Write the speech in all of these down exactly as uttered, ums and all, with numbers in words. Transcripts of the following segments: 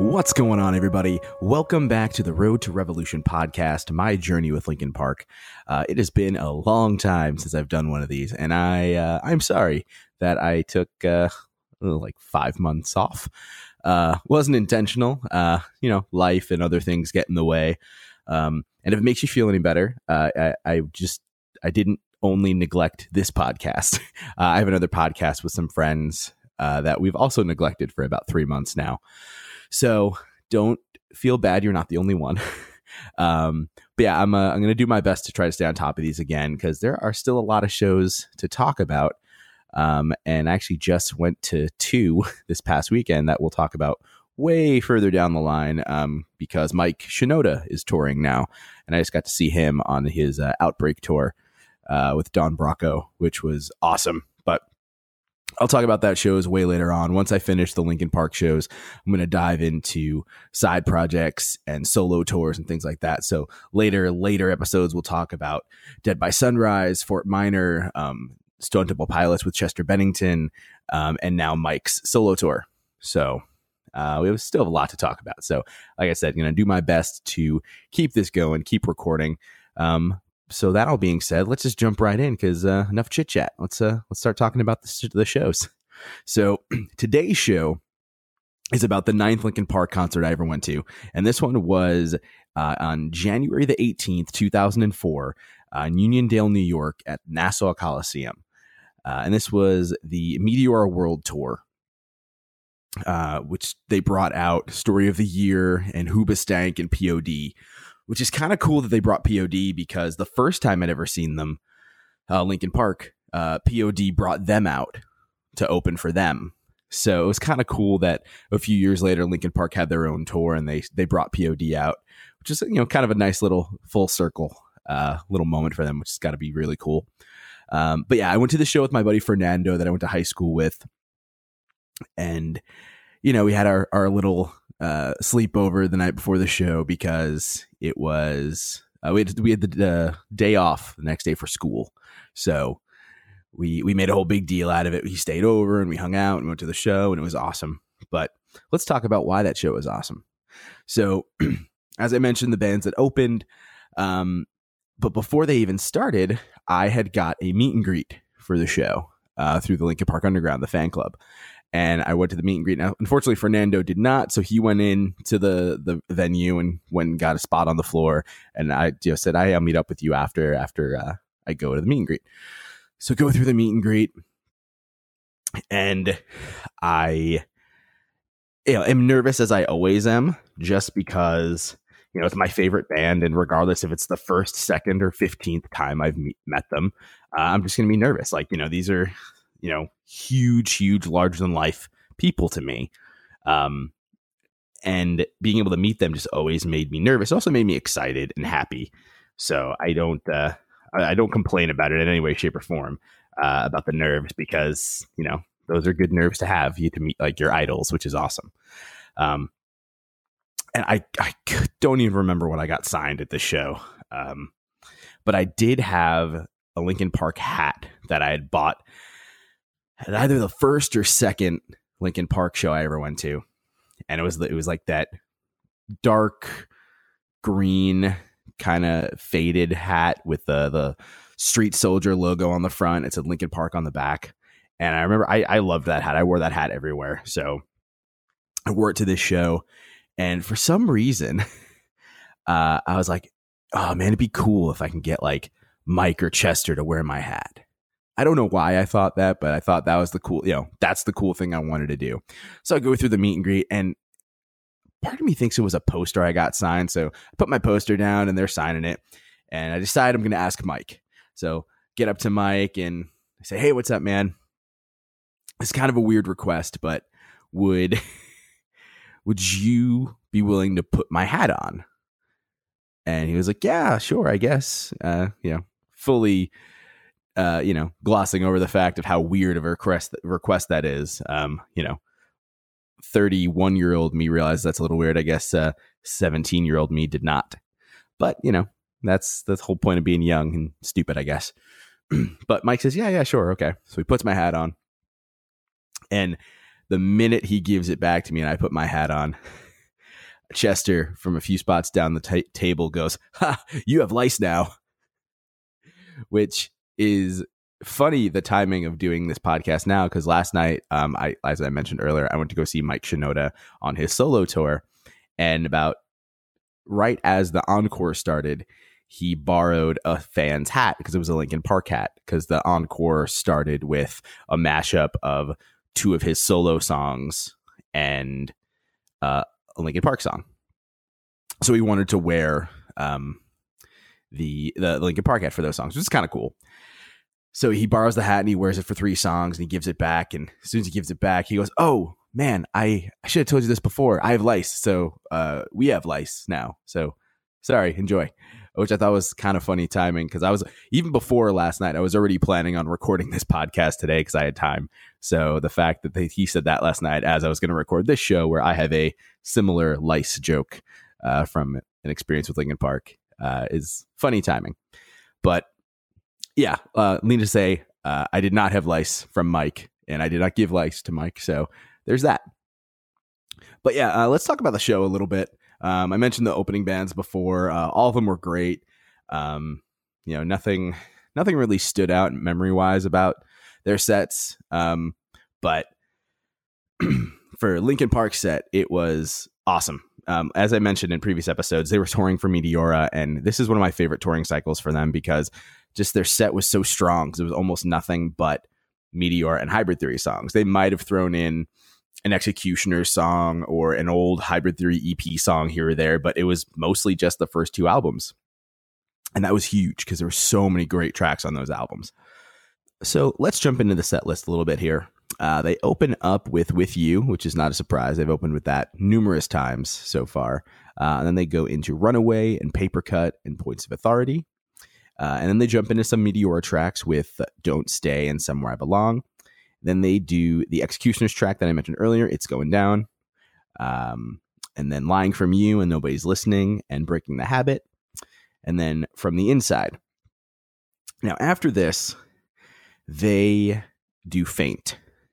What's going on, everybody? Welcome back to the Road to Revolution podcast, my journey with Linkin Park. Uh, it has been a long time since I've done one of these, and I, uh, I'm sorry that I took uh, like five months off. Uh, wasn't intentional. Uh, you know, life and other things get in the way. Um, and if it makes you feel any better, uh, I, I just, I didn't only neglect this podcast. uh, I have another podcast with some friends uh, that we've also neglected for about three months now. So don't feel bad. You're not the only one. um, but yeah, I'm, uh, I'm going to do my best to try to stay on top of these again, because there are still a lot of shows to talk about. Um, and I actually just went to two this past weekend that we'll talk about way further down the line, um, because Mike Shinoda is touring now. And I just got to see him on his uh, Outbreak tour uh, with Don Brocco, which was awesome. But I'll talk about that shows way later on. Once I finish the Linkin Park shows, I'm going to dive into side projects and solo tours and things like that. So later, later episodes, we'll talk about Dead by Sunrise, Fort Minor, um, Stone Temple Pilots with Chester Bennington, um, and now Mike's solo tour. So uh, we have still have a lot to talk about. So like I said, I'm going to do my best to keep this going, keep recording. Um, So that all being said, let's just jump right in, because uh, enough chit chat. Let's uh, let's start talking about the, the shows. So today's show is about the ninth Linkin Park concert I ever went to, and this one was uh, on January the eighteenth, two thousand four, uh, in Uniondale, New York, at Nassau Coliseum, uh, and this was the Meteor World Tour, uh, which they brought out Story of the Year and Hoobastank and P O D. Which is kind of cool that they brought P O D, because the first time I'd ever seen them, uh, Linkin Park, uh, P O D brought them out to open for them. So it was kind of cool that a few years later, Linkin Park had their own tour and they they brought P O D out, which is, you know, kind of a nice little full circle uh, little moment for them, which has got to be really cool. Um, but yeah, I went to the show with my buddy Fernando that I went to high school with, and you know, we had our our little uh, sleepover the night before the show, because it was uh, we had we had the uh, day off the next day for school, so we we made a whole big deal out of it. We stayed over and we hung out and went to the show, and it was awesome. But let's talk about why that show was awesome. So, as I mentioned, the bands that opened, um, but before they even started, I had got a meet and greet for the show uh, through the Linkin Park Underground, the fan club. And I went to the meet and greet. Now, unfortunately, Fernando did not. So he went in to the, the venue and went and got a spot on the floor. And I just said, I'll meet up with you after after uh, I go to the meet and greet. So go through the meet and greet. And I you know, am nervous, as I always am, just because, you know, it's my favorite band. And regardless if it's the first, second, or fifteenth time I've meet, met them, uh, I'm just going to be nervous. Like, you know, these are, you know, huge, huge, larger than life people to me. Um, and being able to meet them just always made me nervous. It also made me excited and happy. So I don't, uh, I don't complain about it in any way, shape, or form, uh, about the nerves, because, you know, those are good nerves to have. You get to meet like your idols, which is awesome. Um, and I, I don't even remember when I got signed at the show. Um, but I did have a Linkin Park hat that I had bought at either the first or second Linkin Park show I ever went to. And it was, it was like that dark green kind of faded hat with the, the Street Soldier logo on the front. It said Linkin Park on the back. And I remember I, I loved that hat. I wore that hat everywhere. So I wore it to this show. And for some reason, uh, I was like, oh man, it'd be cool if I can get like Mike or Chester to wear my hat. I don't know why I thought that, but I thought that was the cool, you know, that's the cool thing I wanted to do. So I go through the meet and greet, and part of me thinks it was a poster I got signed. So I put my poster down and they're signing it. And I decide I'm going to ask Mike. So get up to Mike and I say, hey, what's up, man? It's kind of a weird request, but would, would you be willing to put my hat on? And he was like, yeah, sure, I guess, uh, you know, fully, uh, you know, glossing over the fact of how weird of a request, request that is. Um, you know, thirty-one year old me realized that's a little weird. I guess, uh, seventeen year old me did not, but you know, that's the whole point of being young and stupid, I guess. But Mike says, yeah, yeah, sure. Okay. So he puts my hat on, and the minute he gives it back to me and I put my hat on, Chester from a few spots down the t- table goes, "Ha, you have lice now," which is funny, the timing of doing this podcast now, because last night, um, I as I mentioned earlier, I went to go see Mike Shinoda on his solo tour, and about right as the encore started, he borrowed a fan's hat because it was a Linkin Park hat, because the encore started with a mashup of two of his solo songs and uh, a Linkin Park song. So he wanted to wear um, the the Linkin Park hat for those songs, which is kind of cool. So he borrows the hat and he wears it for three songs and he gives it back. And as soon as he gives it back, he goes, "Oh man, I, I should have told you this before. I have lice. So uh, we have lice now. So sorry, enjoy." Which I thought was kind of funny timing, because I was, even before last night, I was already planning on recording this podcast today because I had time. So the fact that they, he said that last night as I was going to record this show, where I have a similar lice joke uh, from an experience with Linkin Park, uh, is funny timing. But yeah, uh, need to say, uh, I did not have lice from Mike, and I did not give lice to Mike. So there's that. But yeah, uh, let's talk about the show a little bit. Um, I mentioned the opening bands before. Uh, all of them were great. Um, you know, nothing, nothing really stood out memory wise about their sets. Um, but for Linkin Park's set, it was awesome. Um, as I mentioned in previous episodes, they were touring for Meteora, and this is one of my favorite touring cycles for them, because just their set was so strong, because it was almost nothing but Meteora and Hybrid Theory songs. They might have thrown in an Executioner song or an old Hybrid Theory E P song here or there, but it was mostly just the first two albums. And that was huge, because there were so many great tracks on those albums. So let's jump into the set list a little bit here. Uh, they open up with With You, which is not a surprise. They've opened with that numerous times so far. Uh, and then they go into Runaway and Paper Cut and Points of Authority. Uh, and then they jump into some Meteora tracks with Don't Stay and Somewhere I Belong. Then they do the Executioner's track that I mentioned earlier, It's Going Down. Um, and then Lying From You and Nobody's Listening and Breaking the Habit. And then From the Inside. Now, after this, they do Faint.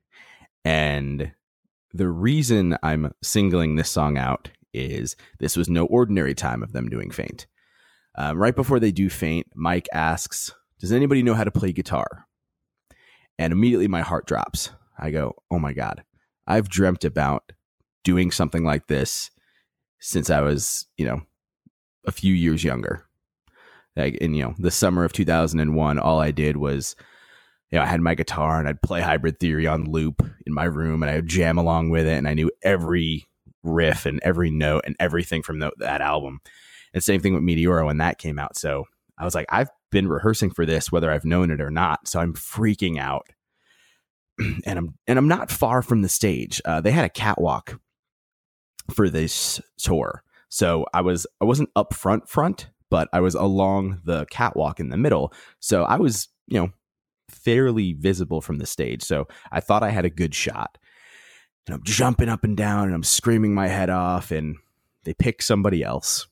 And the reason I'm singling this song out is this was no ordinary time of them doing Faint. Um, right before they do Faint, Mike asks, "Does anybody know how to play guitar?" And immediately my heart drops. I go, "Oh my God, I've dreamt about doing something like this since I was, you know, a few years younger." Like in, you know, the summer of two thousand one, all I did was, you know, I had my guitar and I'd play Hybrid Theory on loop in my room and I would jam along with it. And I knew every riff and every note and everything from the, that album. And same thing with Meteora when that came out. So I was like, I've been rehearsing for this, whether I've known it or not. So I'm freaking out. and I'm and I'm not far from the stage. Uh, they had a catwalk for this tour. So I was I wasn't up front front, but I was along the catwalk in the middle. So I was, you know, fairly visible from the stage. So I thought I had a good shot. And I'm jumping up and down and I'm screaming my head off, and they pick somebody else.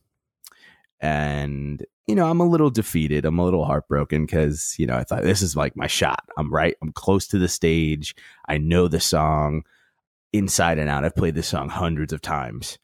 And, you know, I'm a little defeated. I'm a little heartbroken because, you know, I thought this is like my shot. I'm right. I'm close to the stage. I know the song inside and out. I've played this song hundreds of times.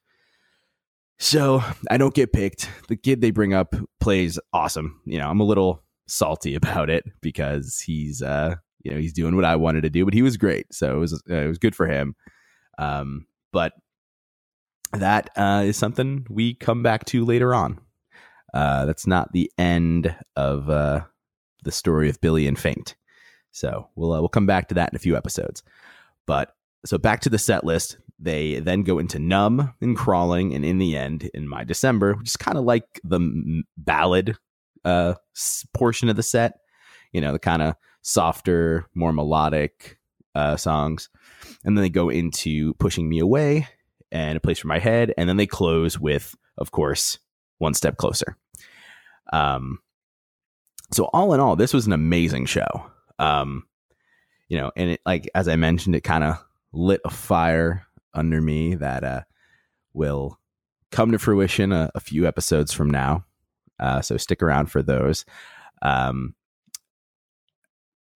So I don't get picked. The kid they bring up plays awesome. You know, I'm a little salty about it because he's, uh, you know, he's doing what I wanted to do, but he was great. So it was, uh, it was good for him. Um, but that uh, is something we come back to later on. Uh, that's not the end of uh, the story of Billy and Faint. So we'll uh, we'll come back to that in a few episodes. But so back to the set list. They then go into Numb and Crawling, and in the end, in My December, which is kind of like the m- ballad uh, s- portion of the set. You know, the kind of softer, more melodic uh, songs. And then they go into Pushing Me Away and A Place for My Head, and then they close with, of course, One Step Closer. Um, so all in all, this was an amazing show. Um, you know, and it, like, as I mentioned, it kind of lit a fire under me that uh, will come to fruition a, a few episodes from now. Uh, so stick around for those. Um,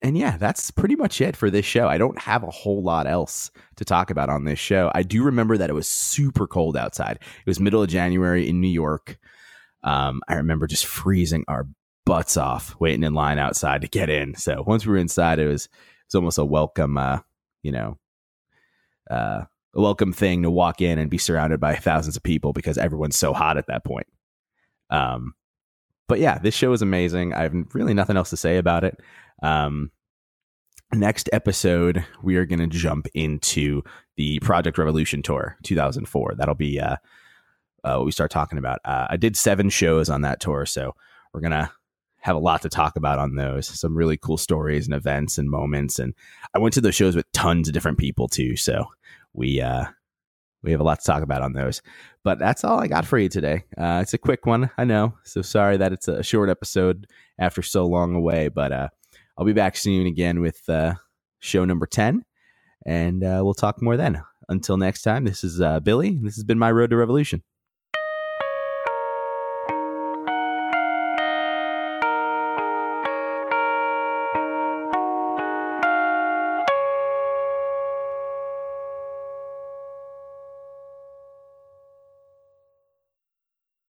and yeah, that's pretty much it for this show. I don't have a whole lot else to talk about on this show. I do remember that it was super cold outside. It was middle of January in New York. Um, I remember just freezing our butts off waiting in line outside to get in. So once we were inside, it was, it was almost a welcome, uh, you know, uh, a welcome thing to walk in and be surrounded by thousands of people because everyone's so hot at that point. Um, but yeah, this show is amazing. I have really nothing else to say about it. Um, next episode, we are going to jump into the Project Revolution Tour two thousand four. That'll be uh, uh, what we start talking about. Uh, I did seven shows on that tour, so we're going to have a lot to talk about on those. Some really cool stories and events and moments. And I went to those shows with tons of different people too. So we, uh, we have a lot to talk about on those, but that's all I got for you today. Uh, it's a quick one. I know. So sorry that it's a short episode after so long away, but, uh, I'll be back soon again with, uh, show number ten, and, uh, we'll talk more then. Until next time, this is, uh, Billy. This has been my Road to Revolution.